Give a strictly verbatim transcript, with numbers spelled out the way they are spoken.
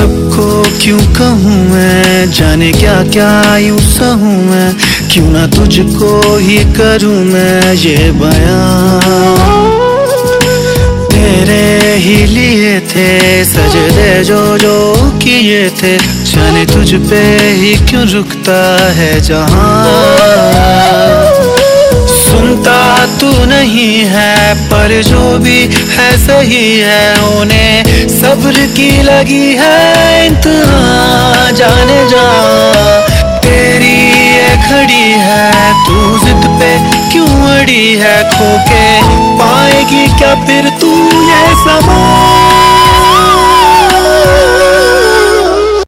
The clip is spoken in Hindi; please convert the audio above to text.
सबको क्यों कहूँ मैं, जाने क्या क्या यूं सहूँ मैं, क्यों ना तुझको ही करूँ मैं ये बयां। तेरे ही लिए थे सजदे जो जो किए थे, जाने तुझ पे ही क्यों रुकता है जहां। सुनता तू नहीं है पर जो भी है सही है, उन्हें सब्र की लगी है इंतहा जाने जा। तेरी ये खड़ी है तू जिद पे क्यों अड़ी है, खो के पाएगी क्या फिर तू ये समा।